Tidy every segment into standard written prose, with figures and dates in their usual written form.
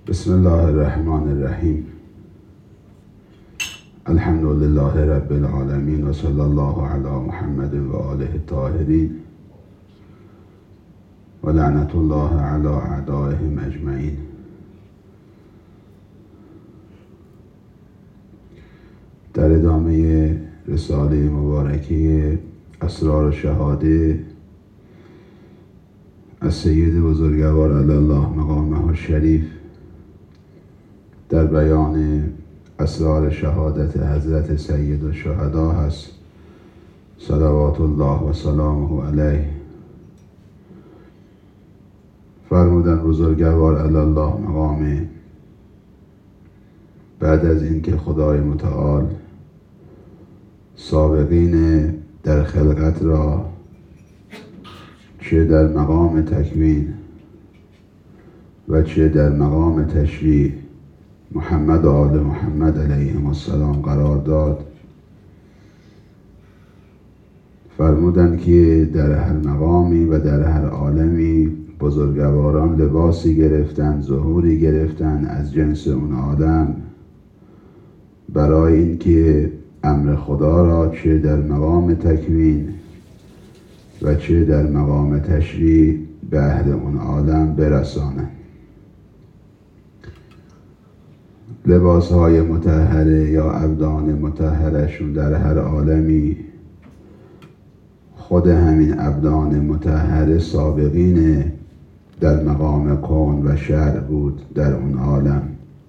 بسم الله الرحمن الرحیم. الحمد لله رب العالمین و صلی الله علی محمد و آله الطاهرین و لعنت الله علی اعدائهم اجمعین. در ادامه رساله مبارکه اسرار شهاده از سید بزرگوار علی الله مقامه الشریف در بیان اسرار شهادت حضرت سید الشهدا هست، صلوات الله و سلامه علیه. فرمودن بزرگوار علی الله مقامه بعد از اینکه خدای متعال سابقین در خلقت را چه در مقام تکوین و چه در مقام تشریع محمد و آل محمد علیهم السلام قرار داد، فرمودند که در هر مقامی و در هر عالمی بزرگواران لباسی گرفتند، ظهوری گرفتند از جنس اون آدم، برای اینکه امر خدا را چه در مقام تکوین و چه در مقام تشریع به اهل اون عالم برسانند. لباسهای مطهره یا ابدان مطهرشون در هر عالمی خود همین ابدان مطهره سابقین در مقام کون و شرع بود در اون عالم،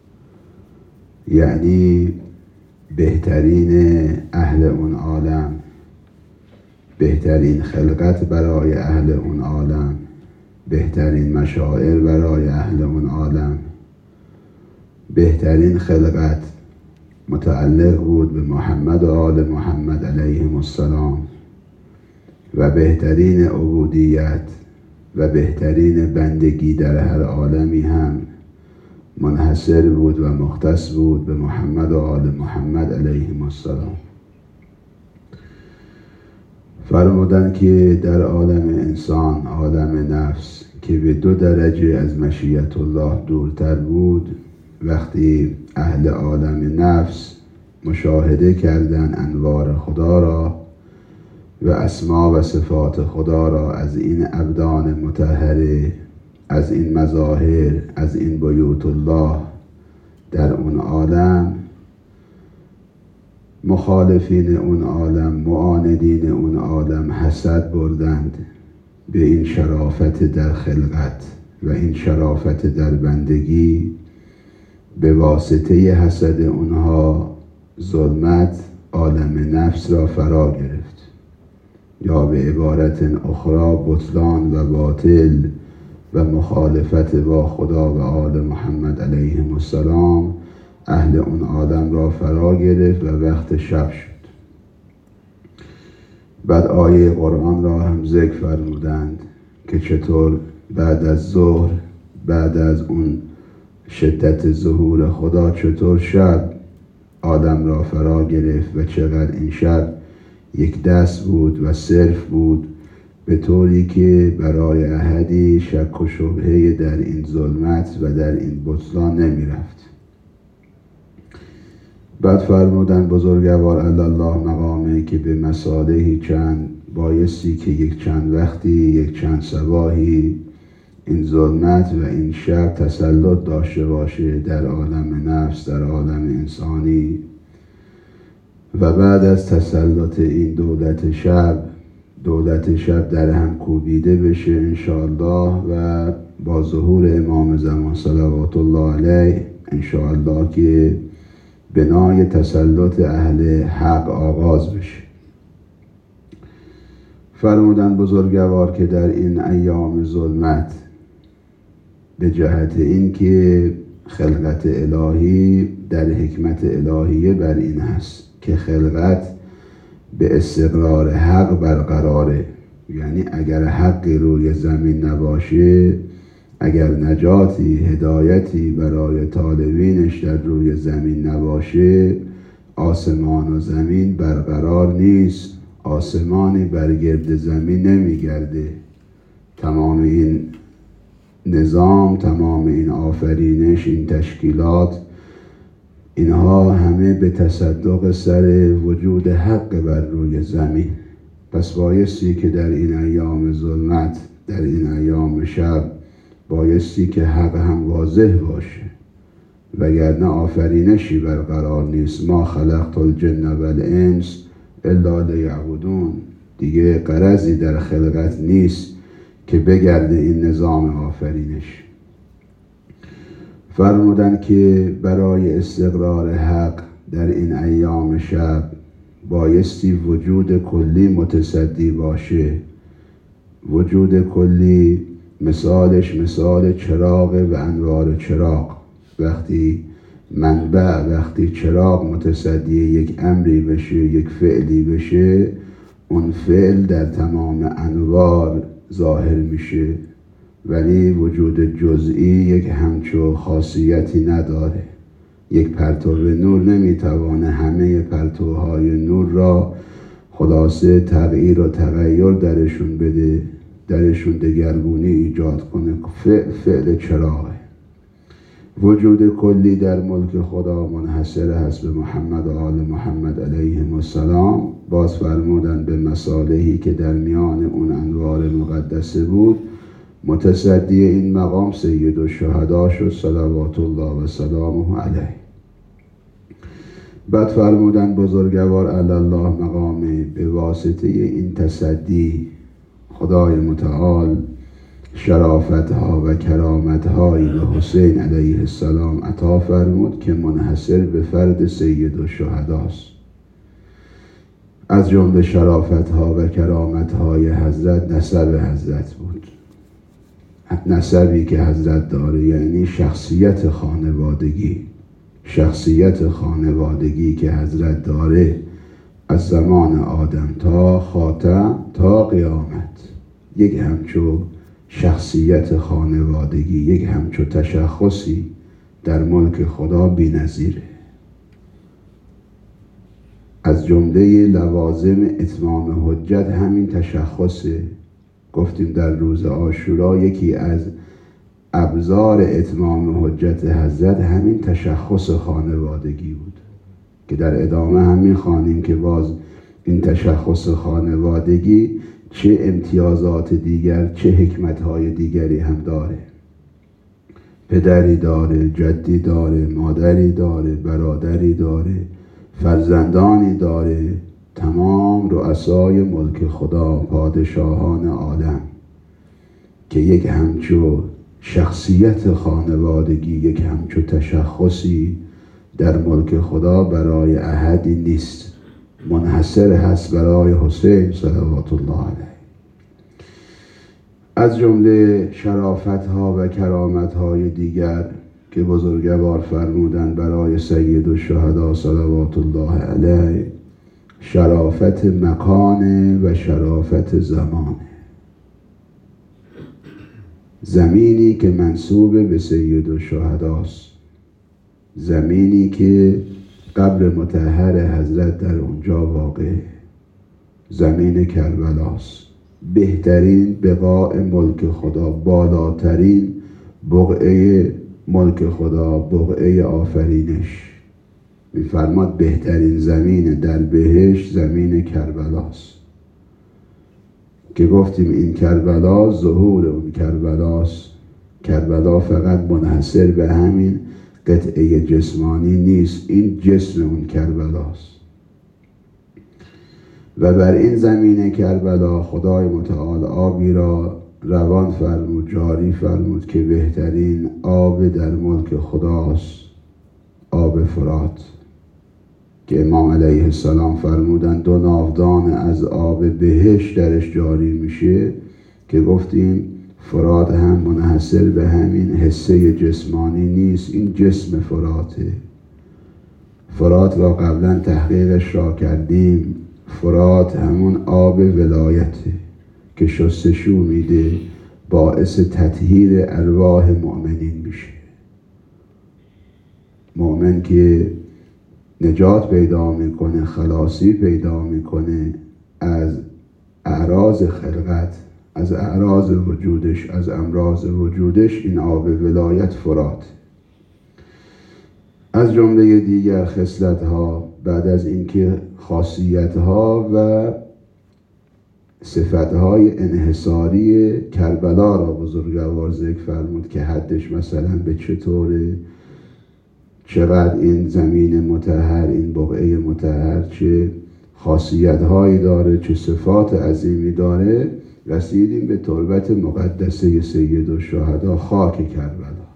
یعنی بهترین اهل اون عالم، بهترین خلقت برای اهل اون عالم، بهترین مشاعر برای اهل اون عالم، بهترین خلقت متعلق بود به محمد و آل محمد علیهم السلام و بهترین عبودیت و بهترین بندگی در هر عالمی هم منحصر بود و مختص بود به محمد و آل محمد علیهم السلام. فرمودند که در عالم انسان، عالم نفس که به 2 درجه از مشیت الله دورتر بود، وقتی اهل عالم نفس مشاهده کردند انوار خدا را و اسما و صفات خدا را از این ابدان مطهره، از این مظاهر، از این بیوت الله در اون عالم، مخالفین اون عالم، معاندین اون عالم حسد بردند به این شرافت در خلقت و این شرافت در بندگی. به واسطه حسد اونها ظلمت عالم نفس را فرا گرفت، یا به عبارت اخرى بطلان و باطل و مخالفت با خدا و آل محمد علیهم السلام اهل اون آدم را فرا گرفت و وقت شب شد. بعد آیه قرآن را هم ذکر فرمودند که چطور بعد از ظهر، بعد از اون شدت ظهور خدا، چطور شب آدم را فرا گرفت و چقدر این شب یک دست بود و صرف بود، به طوری که برای احدی شک و شبهه در این ظلمت و در این بطلان نمی رفت. بعد فرمودن بزرگوار علی الله مقامه که به مصالحی چند بایستی که یک چند وقتی، یک چند صباحی این ظلمت و این شب تسلط داشته باشه در عالم نفس، در عالم انسانی، و بعد از تسلط این دولت شب در هم کوبیده بشه انشاءالله و با ظهور امام زمان صلوات الله علیه انشاءالله که بنای تسلط اهل حق آغاز بشه. فرمودن بزرگوار که در این ایام ظلمت به جهت این که خلقت الهی در حکمت الهیه بر این هست که خلقت به استقرار حق برقراره، یعنی اگر حقی روی زمین نباشه، اگر نجاتی، هدایتی برای طالبینش در روی زمین نباشه، آسمان و زمین برقرار نیست، آسمانی بر گرد زمین نمیگرده. تمام این نظام، تمام این آفرینش، این تشکیلات، اینها همه به تصدق سر وجود حق بر روی زمین. پس بایستی که در این ایام ظلمت، در این ایام شب، بایستی که حق هم واضح باشه، وگرنه آفرینشی برقرار نیست. ما خلقت الجن و الانس الا لیعبدون. دیگه غرضی در خلقت نیست که بگرده این نظام آفرینش. فرمودن که برای استقرار حق در این ایام شب بایستی وجود کلی متصدی باشه. وجود کلی مثالش مثال چراغ و انوار چراغ. وقتی منبع، وقتی چراغ متصدی یک امری بشه، یک فعلی بشه، اون فعل در تمام انوار ظاهر میشه. ولی وجود جزئی یک همچو خاصیتی نداره. یک پرتو نور نمیتوانه همه پرتوهای نور را خلاصه تغییر و تغییر درشون بده، درشون دگرگونی ایجاد کنه. فعل چراغه. وجود کلی در ملک خدا منحصر هست به محمد و آل محمد علیهم السلام. باز فرمودن به مصالحی که در میان اون انوار مقدسه بود، متصدی این مقام سید الشهدا شد صلوات الله و سلامه علیه. بعد فرمودن بزرگوار علی الله مقامه، به واسطه این تصدی خدای متعال شرافتها و کرامتهایی به حسین علیه السلام عطا فرمود که منحصر به فرد سید الشهداست. از جمله شرافتها و کرامتهای حضرت نسب حضرت بود. نسبی که حضرت داره یعنی شخصیت خانوادگی. شخصیت خانوادگی که حضرت داره از زمان آدم تا خاتم تا قیامت، یک همچو شخصیت خانوادگی، یک همچو تشخصی در ملک خدا بی‌نظیره. از جمله لوازم اتمام حجت همین تشخصه. گفتیم در روز عاشورا یکی از ابزار اتمام حجت حضرت همین تشخص خانوادگی بود که در ادامه هم می‌خوانیم که باز این تشخص خانوادگی چه امتیازات دیگر، چه حکمت‌های دیگری هم داره. پدری داره، جدی داره، مادری داره، برادری داره، فرزندانی داره. تمام رؤسای ملک خدا، پادشاهان عالم که یک همچو شخصیت خانوادگی، یک همچو تشخصی در ملک خدا برای احدی نیست. منحصر هست برای حسین صلوات الله علیه. از جمله شرافتها و کرامتهای دیگر که بزرگوار فرمودن برای سید الشهدا صلوات الله علیه، شرافت مکانه و شرافت زمانه. زمینی که منسوب به سید الشهداست، زمینی که قبر مطهر حضرت در اونجا واقع، زمین کربلاست. بهترین بقاع ملک خدا، بالاترین بقعه ملک خدا، بقعه آفرینش. می‌فرماد بهترین زمین در بهشت زمین کربلاست، که گفتیم این کربلا ظهور اون کربلاست. کربلا فقط منحصر به همین قطعه جسمانی نیست، این جسم اون کربلاست. و بر این زمین کربلا خدای متعال آبی را روان فرمود، جاری فرمود که بهترین آب در ملک خداست، آب فرات، که امام علیه السلام فرمودن 2 ناودان از آب بهشت درش جاری میشه، که گفتیم فرات هم منحصر به همین حصه جسمانی نیست، این جسم فراته. فرات را قبلا تحقیقش را کردیم. فرات همون آب ولایته که شستشو میده، باعث تطهیر ارواح مؤمنین میشه. مؤمن که نجات پیدا میکنه، خلاصی پیدا میکنه از اعراض خلقت، از اعراض وجودش، از امراض وجودش این آب ولایت فرات. از جمله دیگر خصلت‌ها بعد از اینکه خاصیت‌ها و صفت‌های انحصاری کربلا را بزرگوار ذکر فرمود که حدش مثلا به چطوره، چقدر این زمین مطهر، این بقعه مطهر چه خاصیت‌هایی داره، چه صفات عظیمی داره، رسیدیم به تربت مقدسه سیدالشهدا خاک کربلا.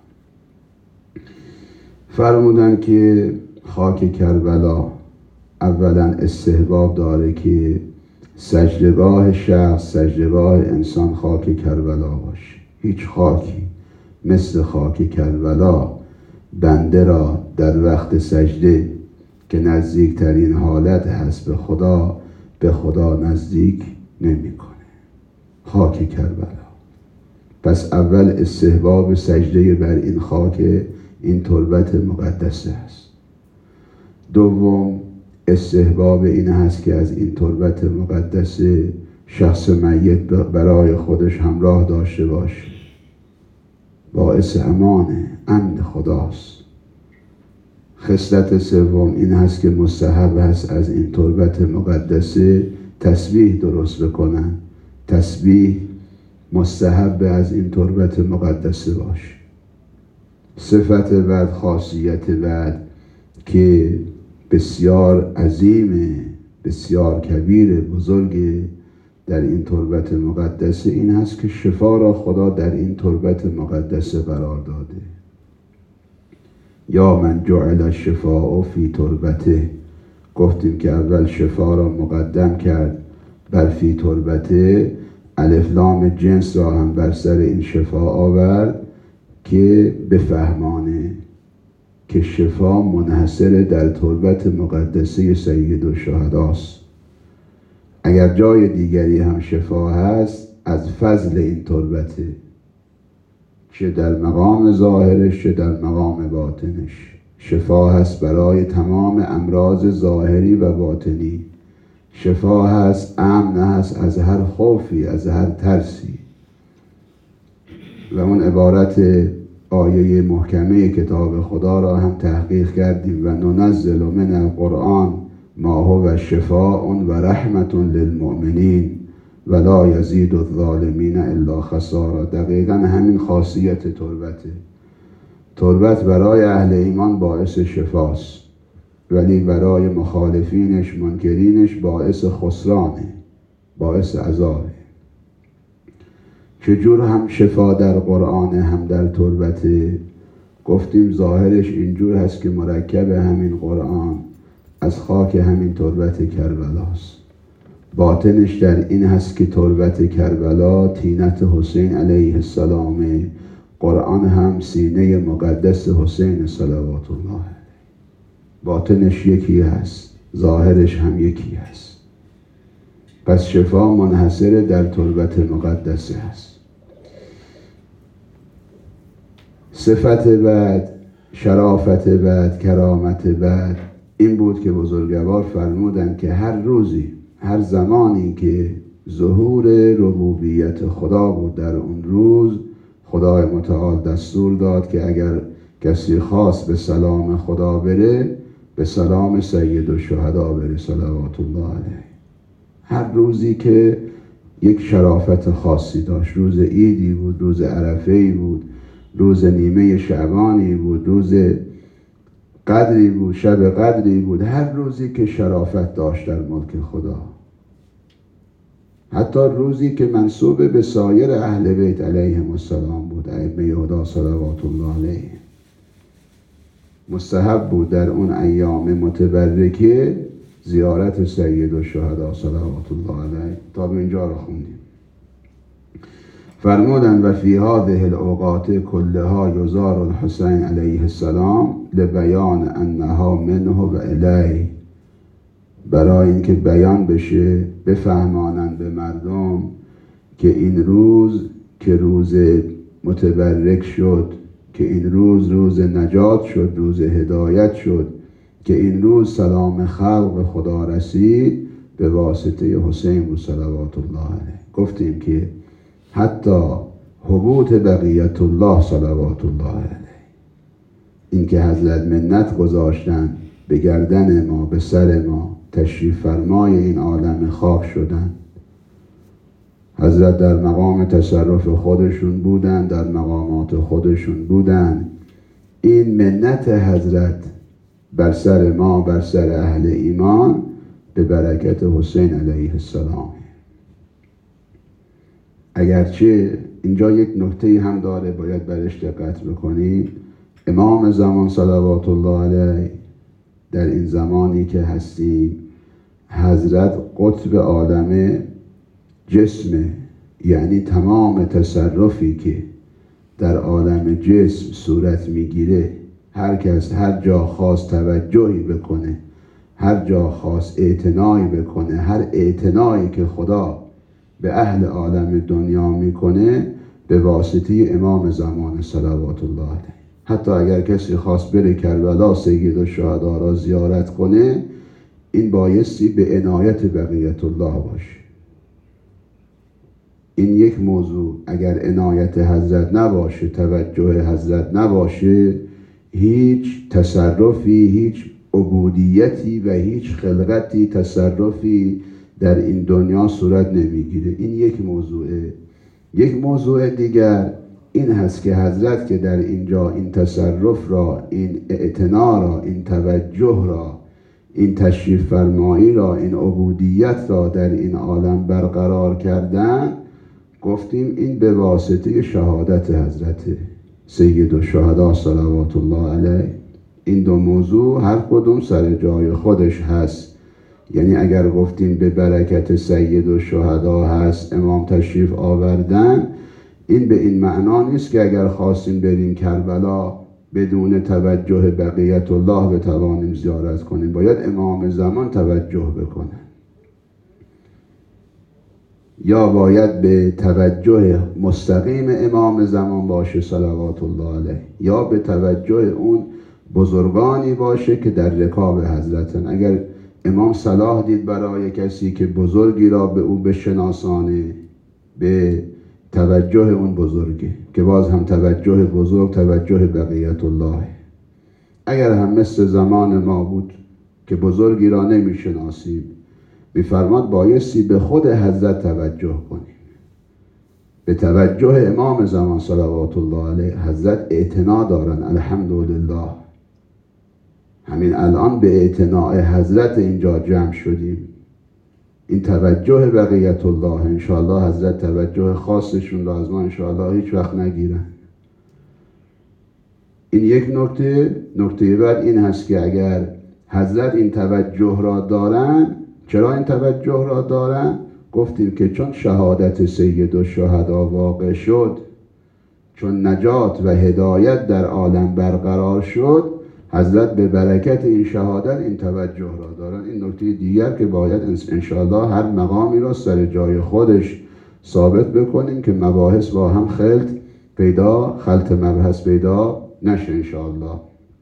فرمودن که خاک کربلا اولا استحباب داره که سجدگاه شخص، سجدگاه انسان خاک کربلا باشه. هیچ خاکی مثل خاک کربلا بنده را در وقت سجده که نزدیکترین حالت هست به خدا نزدیک نمی‌کنه. خاک کربلا. پس اول استحباب سجده بر این خاک، این تربت مقدسه است. دوم استحباب این هست که از این تربت مقدسه شخص میت برای خودش همراه داشته باشه. باعث امن خداست. خصلت سوم این هست که مستحب هست از این تربت مقدسه تسبیح درست بکنن. تسبیح مستحب از این تربت مقدسه باشه. صفت بعد، خاصیت بعد که بسیار عظیمه، بسیار کبیره، بزرگه در این تربت مقدسه این هست که شفا را خدا در این تربت مقدسه قرار داده. یا من جعل الشفاء فی تربته. گفتیم که اول شفا را مقدم کرد بر فی تربته، الف لام جنس را هم بر سر این شفا آورد که بفهمانه که شفا منحصر در تربت مقدسه سیدالشهداست. اگر جای دیگری هم شفا هست از فضل این تربته، چه در مقام ظاهرش چه در مقام باطنش. شفا هست برای تمام امراض ظاهری و باطنی. شفا هست، امن هست از هر خوفی، از هر ترسی. و اون عبارت آیه محکمه کتاب خدا را هم تحقیق کردیم و ننزل من القرآن ما هو شفاء و رحمت للمؤمنین ولا یزید الظالمین الا خسارا. دقیقا همین خاصیت تربته. تربت برای اهل ایمان باعث شفاست، ولی برای مخالفینش، منکرینش باعث خسرانه، باعث عذابه. چجور هم شفا در قرآن هم در تربته؟ گفتیم ظاهرش اینجور هست که مرکب همین قرآن از خاک همین تربت کربلاست. باطنش در این هست که تربت کربلا طینت حسین علیه السلام، قرآن هم سینه مقدس حسین صلوات الله علیه. باطنش یکی هست، ظاهرش هم یکی هست. پس شفا منحصر در تربت مقدسه هست. صفت بعد، شرافت بعد، کرامت بعد این بود که بزرگوار فرمودند که هر روزی، هر زمانی که ظهور ربوبیت خدا بود در اون روز، خدای متعال دستور داد که اگر کسی خواست به سلام خدا بره، به سلام سیدالشهدا بره صلوات الله علیه. هر روزی که یک شرافت خاصی داشت، روز عیدی بود، روز عرفه‌ای بود، روز نیمه شعبانی بود، روز قدری بود، شب قدری بود، هر روزی که شرافت داشت در ملک خدا. حتی روزی که منسوب به سایر اهل بیت علیهم السلام بود، ائمه هدا صلوات الله علیه، مستحب بود در اون ایام متبرکه زیارت سیدالشهدا صلوات الله علیه. تا به اینجا رو خوندیم. فرمودن و فی هذه الاوقات کلها یزار الحسین علیه السلام لبیان انها منه و الیه. برای اینکه بیان بشه، بفهمانند به مردم که این روز که روز متبرک شد، که این روز روز نجات شد، روز هدایت شد، که این روز سلام خلق به خدا رسید به واسطه حسین و صلوات الله علیه. گفتیم که حتی حبوط بقیت الله صلوات الله علیه، این که حضرت منت گذاشتن به گردن ما، به سر ما، تشریف فرمای این عالم خاک شدن. حضرت در مقام تصرف خودشون بودن، در مقامات خودشون بودن. این منت حضرت بر سر ما، بر سر اهل ایمان، به برکت حسین علیه السلام. اگرچه اینجا یک نکته هم داره باید برش دقت بکنیم. امام زمان صلوات الله علیه در این زمانی که هستیم، حضرت قطب عالم جسم، یعنی تمام تصرفی که در عالم جسم صورت میگیره، هر کس هر جا خواست توجهی بکنه، هر جا خواست اعتنایی بکنه، هر اعتنایی که خدا به اهل عالم دنیا میکنه به واسطه امام زمان صلوات الله علیه. حتی اگر کسی خواست بره کربلا سید الشهدا را زیارت کنه، این بایستی به عنایت بقیت الله باشه. این یک موضوع، اگر عنایت حضرت نباشه، توجه حضرت نباشه، هیچ تصرفی، هیچ عبودیتی و هیچ خلقتی، تصرفی در این دنیا صورت نمیگیره. این یک موضوعه. یک موضوع دیگر این هست که حضرت که در اینجا این تصرف را، این اعتنا را، این توجه را، این تشریف فرمایی را، این عبودیت را در این عالم برقرار کردن، گفتیم این به واسطه شهادت حضرت سید الشهدا صلوات الله علیه. این دو موضوع هر کدوم سر جای خودش هست. یعنی اگر گفتیم به برکت سید الشهدا هست امام تشریف آوردن، این به این معنا نیست که اگر خواستیم بریم کربلا بدون توجه بقیت الله بتوانیم زیارت کنیم. باید امام زمان توجه بکنه، یا باید به توجه مستقیم امام زمان باشه صلوات الله علیه، یا به توجه اون بزرگانی باشه که در رکاب حضرتن. اگر امام صلاح دید برای کسی که بزرگی را به او بشناسانه، به توجه اون بزرگی، که باز هم توجه بزرگ توجه بقیت الله. اگر هم مثل زمان ما بود که بزرگی را نمیشناسیم، میفرماد بایستی به خود حضرت توجه کنیم، به توجه امام زمان صلوات الله علیه. حضرت اعتنا دارن، الحمدلله. همین الان به اعتناء حضرت اینجا جمع شدیم. این توجه بقیت الله، انشاءالله حضرت توجه خاصشون را از ما انشاءالله هیچ وقت نگیرن. این یک نکته. نکته بعد این هست که اگر حضرت این توجه را دارن، چرا این توجه را دارن؟ گفتیم که چون شهادت سید الشهدا واقع شد، چون نجات و هدایت در عالم برقرار شد، حضرت به برکت این شهادت این توجه را دارن. این نکته دیگر که باید انشاءالله هر مقامی را سر جای خودش ثابت بکنیم که مباحث با هم خلط مبحث پیدا نشه انشاءالله.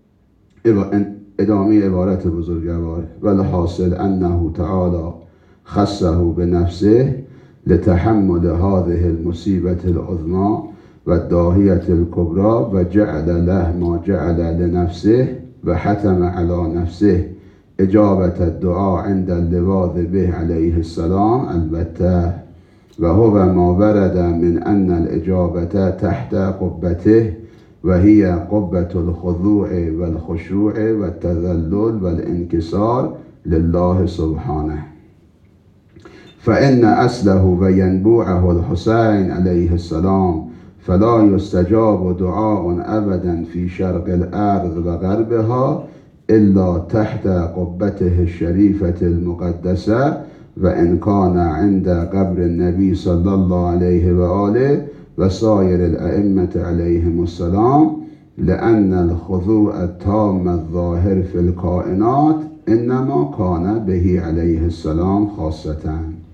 ادامه عبارت بزرگوار: والحاصل انه تعالی خصه بنفسه لتحمل هذه المصیبة العظمى و الداهیة الکبرى و جعل له ما جعل لنفسه و حتم على نفسه اجابت الدعاء عند اللواذ به علیه السلام البته، و هو ما ورد من ان الاجابة تحت قبته و هی قبة الخضوع و الخشوع و التذلل و الانکسار لله سبحانه. فإن أصله و ینبوعه الحسین علیه السلام فلا يستجاب دعاء ابدا في شرق الارض و غربها الا تحت قبته الشریفة المقدسه و ان كان عند قبر النبی صلی الله علیه و آله و سایر الائمة علیهم السلام، لأن الخضوع التام الظاهر في الكائنات انما كان به علیه السلام خاصة.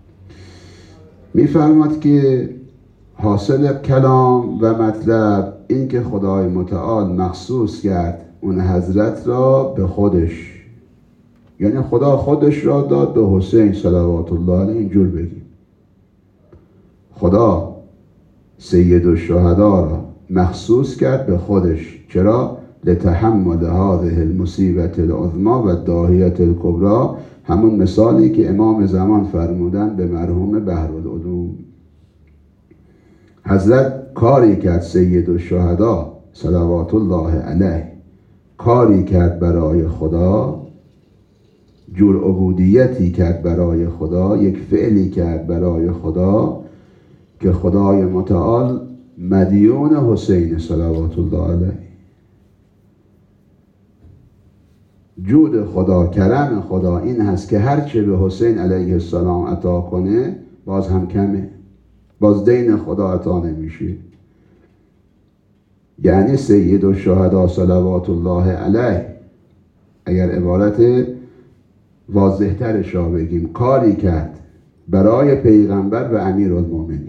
میفرماد که حاصل کلام و مطلب این که خدای متعال مخصوص کرد اون حضرت را به خودش، یعنی خدا خودش را داد به حسین صلوات الله علیه. اینجور بگیم خدا سید الشهدا را مخصوص کرد به خودش. چرا؟ لتحمل هذه المصیبت العظمی و داهیت الکبری، همون مثالی که امام زمان فرمودن به مرحوم بحرالعلوم. حضرت کاری کرد، سید الشهدا صلوات الله علیه کاری کرد برای خدا، جور عبودیتی کرد برای خدا، یک فعلی کرد برای خدا که خدای متعال مدیون حسین صلوات الله علیه. جود خدا، کرم خدا این هست که هرچه به حسین علیه السلام عطا کنه باز هم کمه، باز دین خدا عطا نمیشه. یعنی سید الشهدا صلوات الله علیه، اگر عبارت واضح‌ترش را بگیم، کاری کرد برای پیغمبر و امیرالمومنین.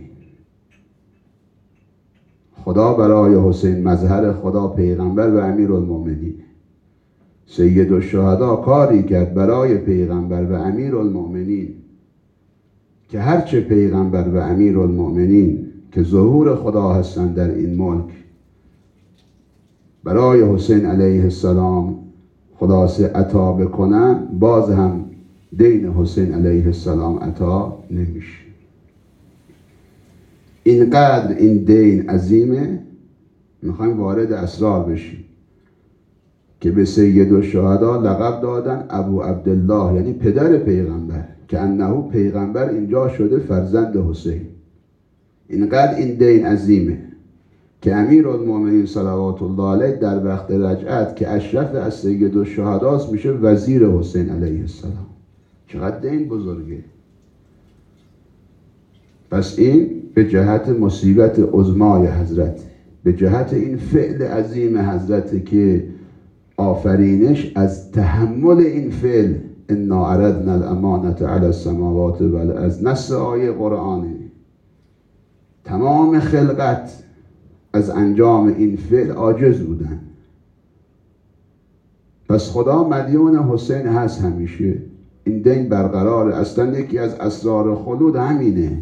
خدا برای حسین مظهر خدا، پیغمبر و امیرالمومنین. سید الشهدا کاری کرد برای پیغمبر و امیرالمومنین که هرچه پیغمبر و امیرالمومنین که ظهور خدا هستند در این ملک برای حسین علیه السلام خلاصه عطا بکنن، باز هم دین حسین علیه السلام عطا نمیشه. اینقدر این دین عظیمه، میخوایم وارد اسرار بشیم، که به سید الشهدا لقب دادن ابو عبدالله، یعنی پدر پیغمبر، که انه پیغمبر اینجا شده فرزند حسین. اینقدر این دین عظیمه که امیرالمومنین صلوات الله علیه در وقت رجعت که اشرف از سید الشهداست میشه وزیر حسین علیه السلام. چقدر دین بزرگه. پس این به جهت مصیبت عظمای حضرت، به جهت این فعل عظیم حضرت که آفرینش از تحمل این فعل، انا عرضنا الامانة علی السماوات والارض، نص آیه قرآنه. تمام خلقت از انجام این فعل عاجز بودن. پس خدا مدیون حسین هست همیشه. این دین برقراره. اصلا یکی از اسرار خلود همینه.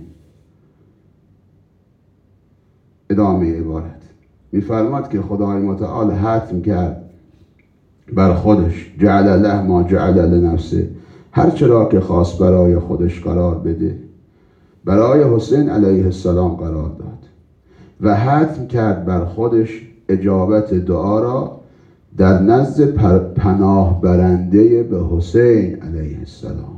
ادامه عبارت میفرماد که خدای متعال حتم کرد بر خودش، جعل له ما جعل لنفسه، هر چرا که خواست برای خودش قرار بده، برای حسین علیه السلام قرار داد و حتم کرد بر خودش اجابت دعا را در نزد پناه برنده به حسین علیه السلام.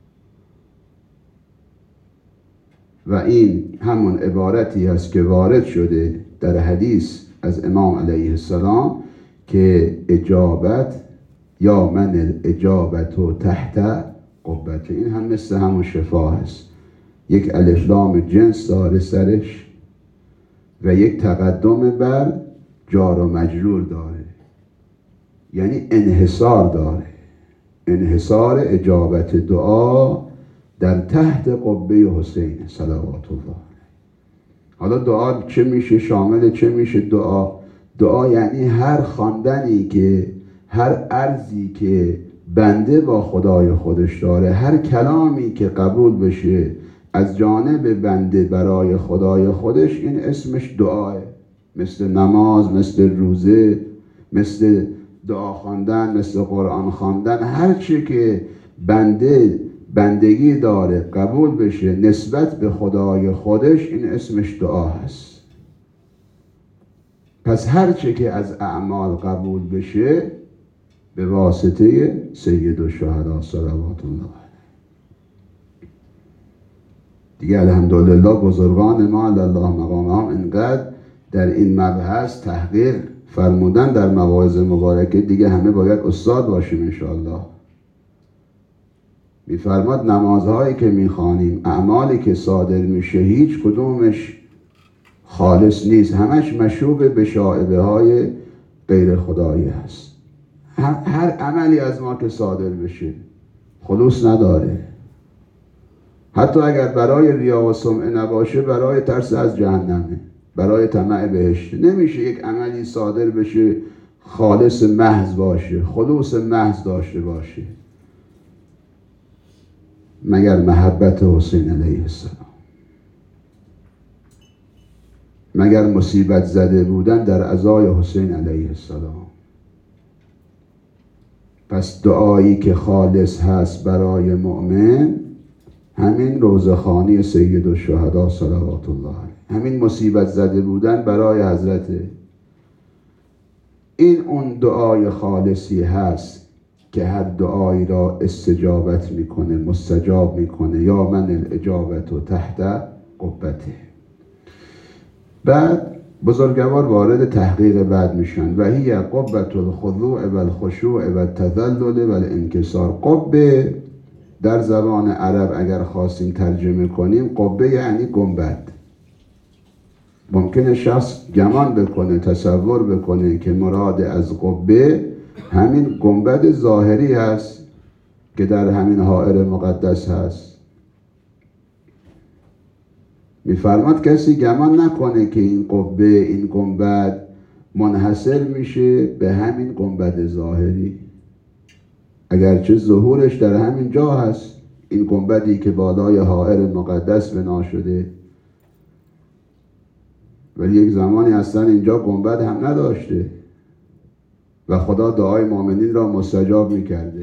و این همون عبارتی هست که وارد شده در حدیث از امام علیه السلام که اجابت یا من الاجابت و تحت قبت، این هم مثل همون شفا هست، یک الف لام جنس داره سرش و یک تقدم بر جار و مجرور داره، یعنی انحصار داره، انحصار اجابت دعا در تحت قبه حسین صلوات الله. حالا دعا چه میشه؟ شامل چه میشه دعا؟ دعا یعنی هر خواندنی که، هر عرضی که بنده با خدای خودش داره، هر کلامی که قبول بشه از جانب بنده برای خدای خودش، این اسمش دعاه. مثل نماز، مثل روزه، مثل دعا خواندن، مثل قرآن خواندن، هر چی که بنده بندگی داره قبول بشه نسبت به خدای خودش، این اسمش دعا هست. پس هر چی که از اعمال قبول بشه به واسطه سید الشهدا صلوات الله علیه. دیگه الحمدلله بزرگان ما الله مقامهم اینقدر در این مبحث تحقیق فرمودن در مواعظ مبارکه، دیگه همه باید استاد باشیم انشاءالله. میفرماد نمازهایی که میخوانیم، اعمالی که صادر میشه، هیچ کدومش خالص نیست، همش مشوب به شائبه های غیر خدایی هست. هر عملی از ما که صادر بشه خلوص نداره. حتی اگر برای ریا و سمعه نباشه، برای ترس از جهنمه، برای طمع بهشت. نمیشه یک عملی صادر بشه خالص محض باشه، خلوص محض داشته باشه، مگر محبت حسین علیه السلام. مگر مصیبت زده بودن در عزای حسین علیه السلام. پس دعایی که خالص هست برای مؤمن همین روضه‌خوانی سیدالشهدا صلوات الله علیه، همین مصیبت زده بودن برای حضرت، این اون دعای خالصی هست که هر دعایی را استجابت میکنه، مستجاب میکنه. یا من الاجابت و تحت قبته. بعد بزرگوار وارد تحقیق بعد میشن. و هی قبة الخضوع و الخشوع و التذلل و الانکسار. قبه در زبان عرب اگر خواستیم ترجمه کنیم، قبه یعنی گنبد. ممکنه شخص گمان بکنه، تصور بکنه که مراد از قبه همین گنبد ظاهری هست که در همین حائر مقدس هست. میفرماد کسی گمان نکنه که این قبه، این گنبد منحصر میشه به همین گنبد ظاهری، اگرچه ظهورش در همین جا هست. این گنبدی که بالای حائر مقدس بنا شده، ولی یک زمانی اصلا اینجا گنبد هم نداشته و خدا دعای مؤمنین را مستجاب میکرده.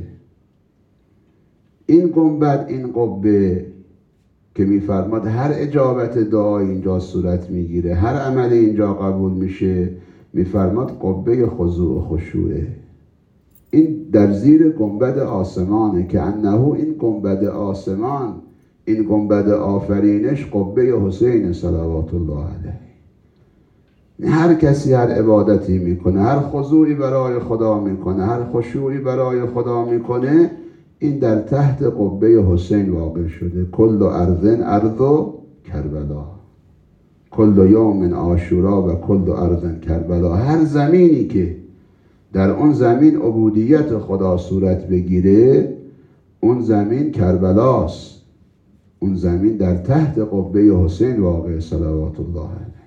این گنبد، این قبه که میفرماد هر اجابت دعای اینجا صورت میگیره، هر عمل اینجا قبول میشه، میفرماد قبه خضوع و خشوعه. این در زیر گنبد آسمانه که انه این گنبد آسمان، این گنبد آفرینش قبه حسین صلوات الله علیه. هر کسی هر عبادتی میکنه، هر خضوعی برای خدا میکنه، هر خشوعی برای خدا میکنه، این در تحت قبه حسین واقع شده. کل ارض ارض کربلا، کل یوم عاشورا و کل ارض کربلا. هر زمینی که در اون زمین عبودیت خدا صورت بگیره، اون زمین کربلاست. اون زمین در تحت قبه حسین واقع صلوات الله علیه.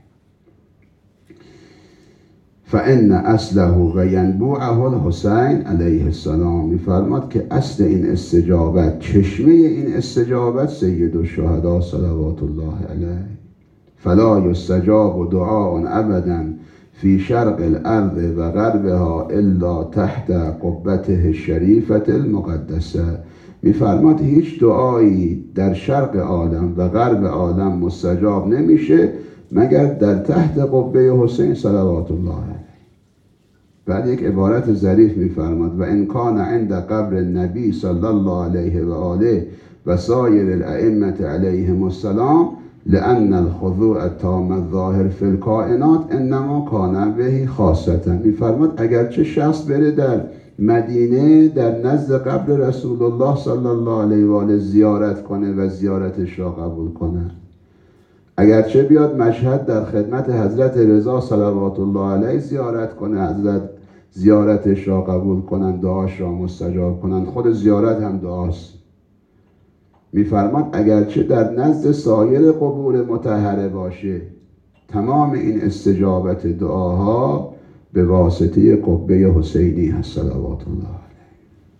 فان اصله و ینبوعه الحسین علیه السلام. میفرماد که اصل این استجابت، چشمه این استجابت سیدالشهدا صلوات الله علیه. فلا یستجاب دعاء ابدا فی شرق الارض و غربها الا تحت قبته الشریفه المقدسه. میفرماد هیچ دعایی در شرق عالم و غرب عالم مستجاب نمیشه مگر در تحت قبه حسین صلوات الله علیه. بعد یک عبارت ظریف میفرماد: و ان کان عند قبر النبی صلی الله علیه و آله و سایر الائمه علیهم السلام لأن الخضوع التام الظاهر فی الکائنات انما کان به خاصتا. میفرماد اگرچه شخص بره در مدینه در نزد قبر رسول الله صلی الله علیه و آله زیارت کنه و زیارتش را قبول کنه، اگرچه بیاد مشهد در خدمت حضرت رضا صلوات الله علیه زیارت کنه، حضرت زیارتش را قبول کنن، دعاش را مستجاب کنن، خود زیارت هم دعاست. میفرماد اگرچه در نزد سایر قبور مطهره باشه، تمام این استجابت دعاها به واسطه قبه حسینی هست صلوات الله علیه.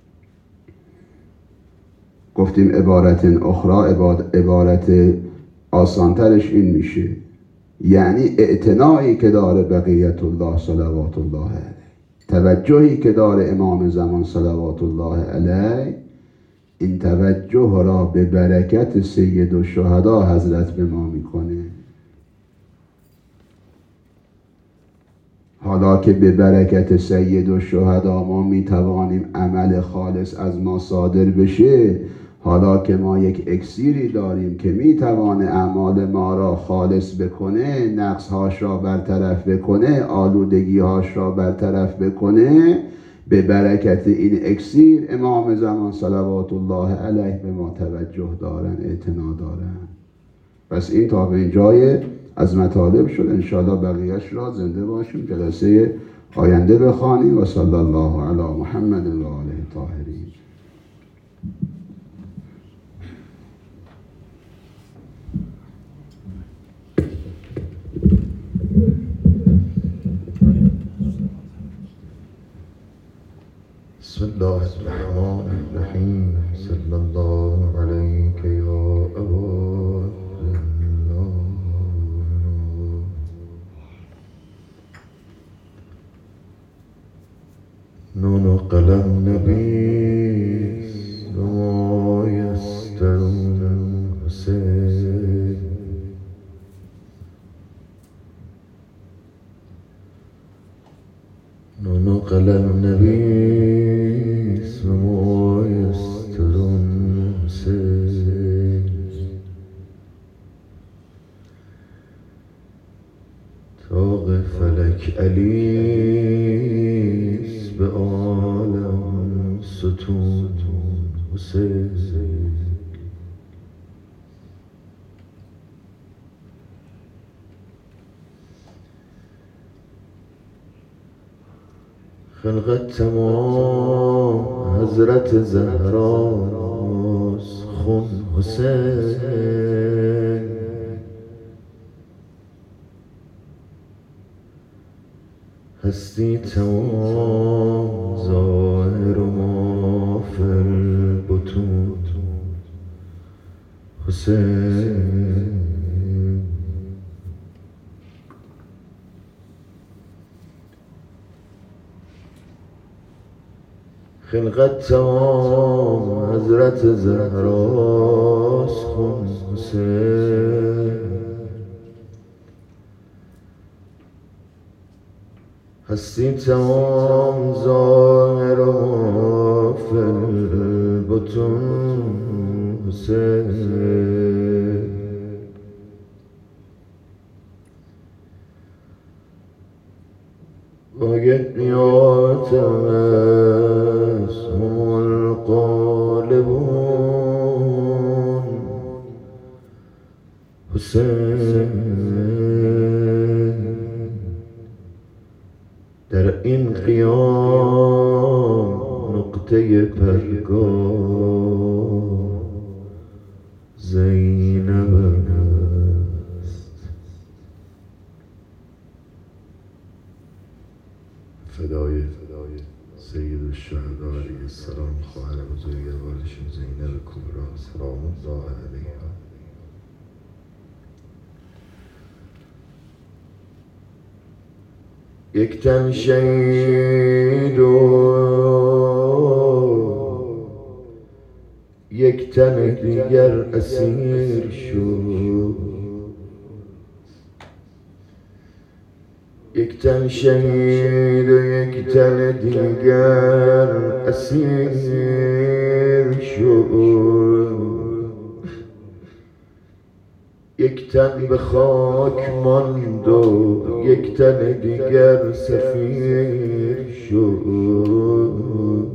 گفتیم عبارت اخرى، عبارت آسانترش این میشه، یعنی اعتنایی که داره بقیت الله صلوات الله علیه، توجهی که داره امام زمان صلوات الله علیه، این توجه را به برکت سیدالشهدا حضرت به ما میکنه. حالا که به برکت سیدالشهدا ما میتوانیم عمل خالص از ما صادر بشه، حالا که ما یک اکسیری داریم که میتوانه اعمال ما را خالص بکنه، نقصهاش را برطرف بکنه، آلودگیهاش را برطرف بکنه، به برکت این اکسیر امام زمان صلوات الله علیه به ما توجه دارن، اعتنا دارن. پس این تا به این جای از مطالب شد. انشاءالله بقیهش را زنده باشیم جلسه آینده بخوانیم. و صلی الله علی محمد و آله الطاهرین. بسم الله الرحمن الرحیم. صلی الله علیک یا ابا الله. نقل النبي وما يسترون حسين نقل النبي وما يسترون حسين طاق فلک علیس به عالم ستون حسین خلقت تمام حضرت زهراست خون حسین هستی تمام ظاهر و ما فی البطون حسین خلقت تمام حضرت زهراست خون حسین هستی تمام ظاهر و فی البطون حسین باید نیاتم است هم الغالبون حسین در این قیام نقطه پرگاه زینب است فدای سید الشهدا علیه السلام خواهر بزرگوارشون زینب کبری سلام الله علیها یک تن شهید و یک تن دیگر اسیر شد یک تن شهید و یک تن دیگر اسیر شد یک تن به خاک ماند و یک تن دیگر سفیر شد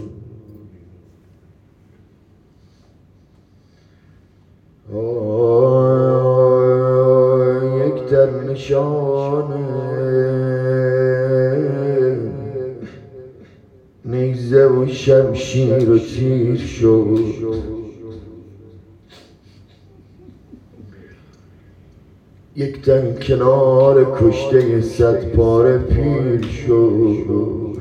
یک تن نشانه نیزه و شمشیر و تیر شد یک تن کنار کشته 100 پاره پیر شد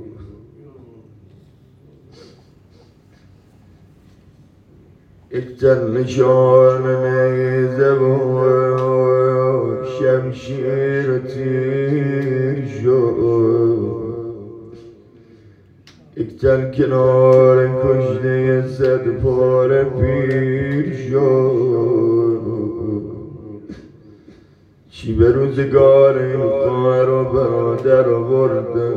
یک تن نشان نیزه و شمشیر و تیر شد یک تن کنار کشته 100 پاره پیر شد چی به روزگار این خواهر و برادر آورده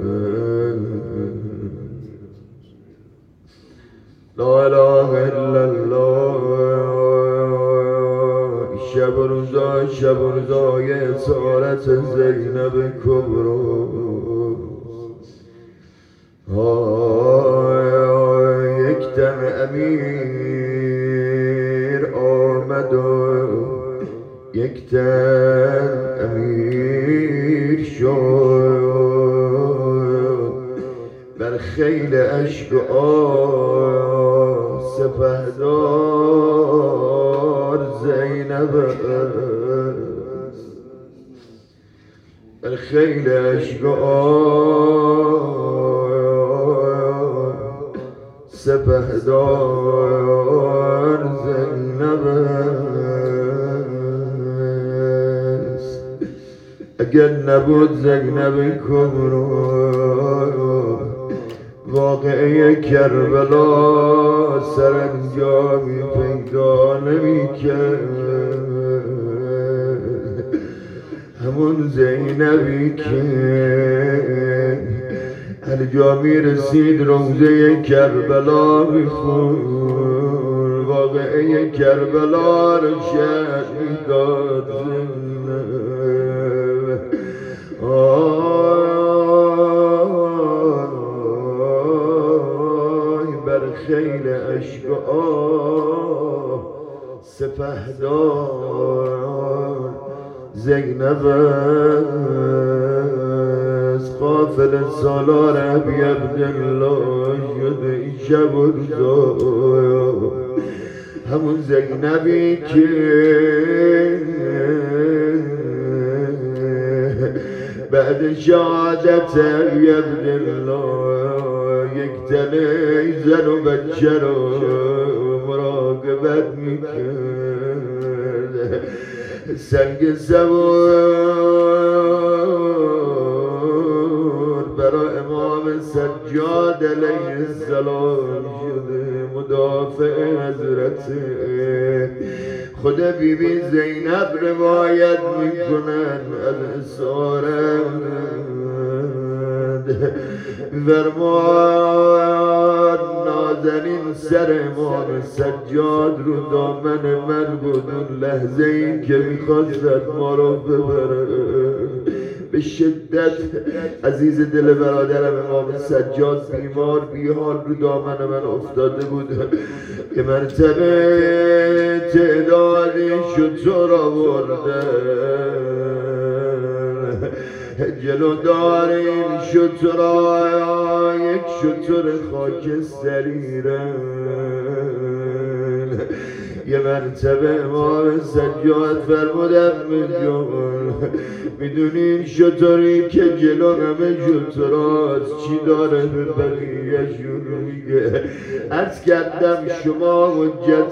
لا اله الا الله شب و روزای اسارت زینب کبری یک دم امیر آمد و یک تن امیر شد بر خیل اشک و سپهدار زینب است بر خیل اشک و سپهدار زینب است اگر نبود زینب کبری واقعه کربلا سرانجامی پیدا نمی‌کرد. همون زینبی که هر جا میرسید روضه کربلا میخوند، واقعه کربلا رو شرح میداد. بر خیل اشک آه سپهدار زینب است، قافل سالار ابی عبدالله شده این شب و روزا. همون زینبی که بعد شهادت ابی عبدالله یک تنه زن و بچه رو مراقبت میکرد. سنگ سوار برای امام سجاد علیه السلام شده مدافع حضرت. خود بی بی زینب روایت میکنن از اسارت فرماد نازنین سر امام سجاد رو دامن من بود اون لحظه این که میخواستد ما رو ببره. به شدت عزیز دل برادرم امام سجاد بیمار بیحال رو دامن من افتاده بود. یه مرتبه تعدادی شتر آورده جلو داریم شترها، یک شتر خاکستری یه مرتبه امام سجاد فرمودم جان میدونین شتری که جلو همه شتراست چی داره به بقیه شروع میگه. عرض کردم شما حجت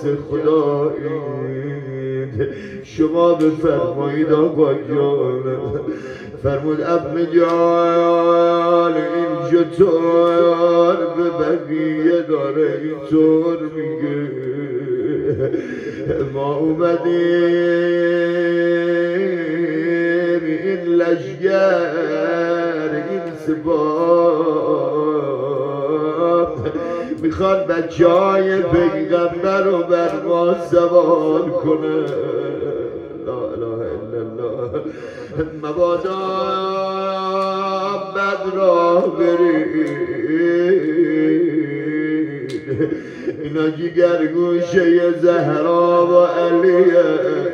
خدایید، شما بفرمایید آقا جان. فرمود ابن جان این شتر به بقیه داره اینطور میگه ما اومدیم این لشگر این سپاه میخوان بچه های پیغمبر رو بر ما سوار کنه. لا اله الا الله. مبادا بد راه برید، اینا جگر گوشه زهرا و علیه،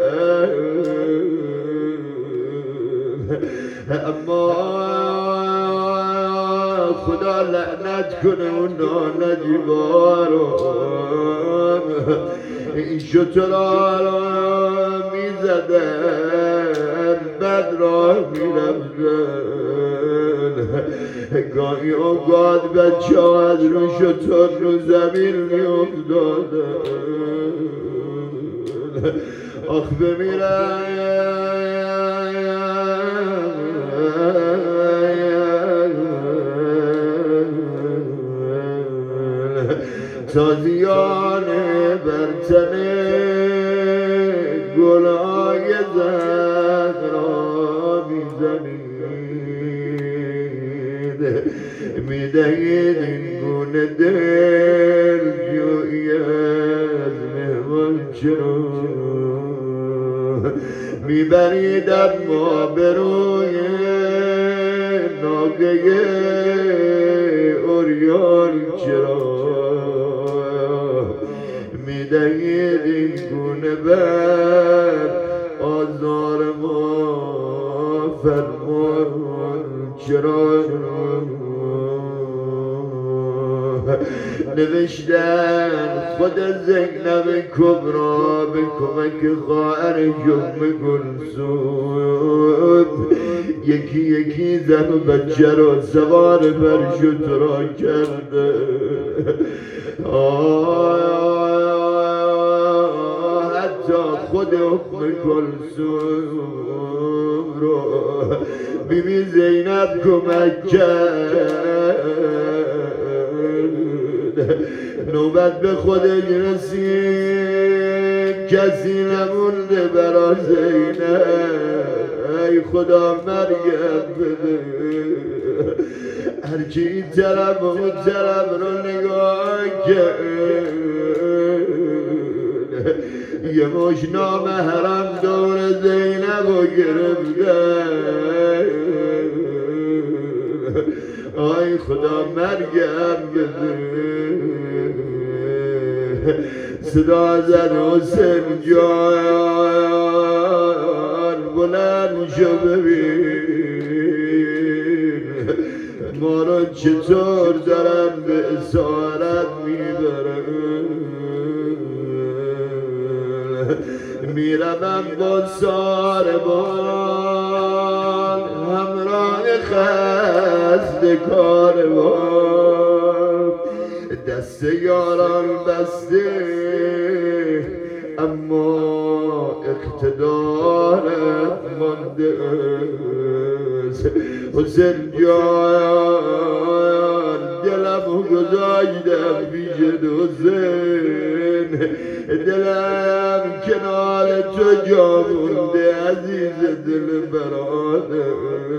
اما خدا لعنت کنه اون نانجیبارو این شترها را میزدن بد راه میرفتن. گاهی اوقات بچه ها از رو شتر رو زمین میافتادن. آخ بمیرن تازیان برتنه گلای زهرا میزنید، میدهید این گونه دل جویی از مهمان چرا میبرید اما به روی ناگه اوریان چرا میدهید این گونه بر آزار ما فرمان چرا. نوشتن خود زینب کبرا به کمک خواهر ام کلثوم یکی یکی زن و بچه را سوار بر شترها کرده. حتی خود ام کلثوم رو بی بی زینب کمک کرد. نوبت به خودش رسید کسی نمونده برا زینب ای خدا مرگت بده هرچی این طرف و اون طرف رو نگاه کرد یه مش نامحرم دور زینب رو گرفتن آی خدا مرگم بده صدا زد حسین جان بلند شو ببین ما رو چطور دارن به اسارت میبرن میرم با ساربان همراه خست کاروان دست یاران بسته اما اقتدارت مانده است حسین جان دلم گذاشتم پیش حسین دلم کنار تو جا مونده عزیز دل برادر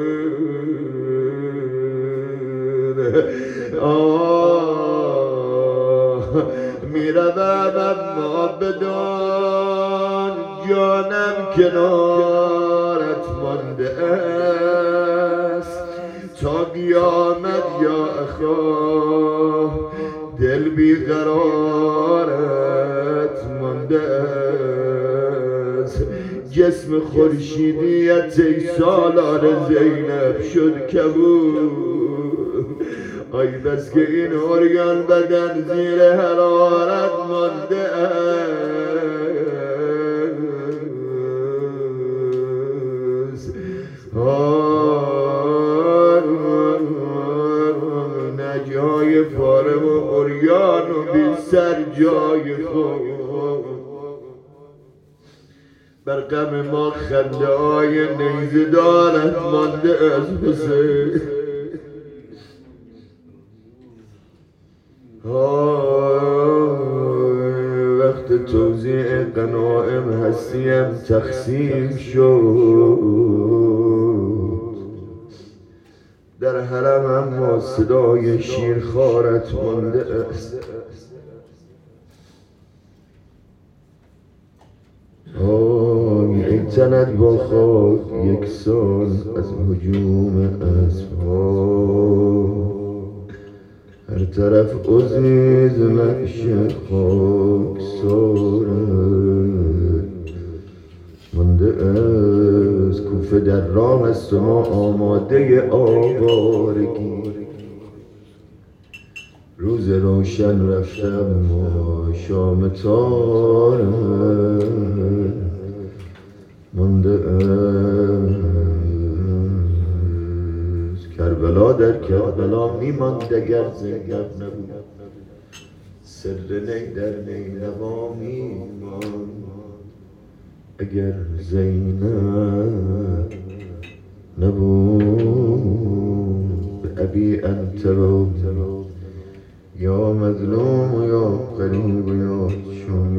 میروم اما بدان جانم کنارت مانده است تا قیامت یا اخا دل بیقرارت مانده است جسم خورشیدیت ای سالار زینب شد کبود آی بس که این ارگان بدن زیر حرارت مانده است نه جای پاره و ارگان و بی سر جای خود بر غم ما خنده های نیزه دارت مانده از حسین وقت توزیع غنایم هستیم تقسیم شد در حرم اما صدای شیرخوارت مانده است ای تنت با خاک یک سال از هجوم اسب‌ها هر طرف عزیز نقش خاک سارد مانده از کوفه در راه است و ما آماده آوارگی روز روشن رفتم ما شام تارد مانده کربلا در کربلا میماند اگر زینب نبود سر نی در نینوا میماند اگر زینب نبود ابی انت رو یا مظلوم یا قریب یا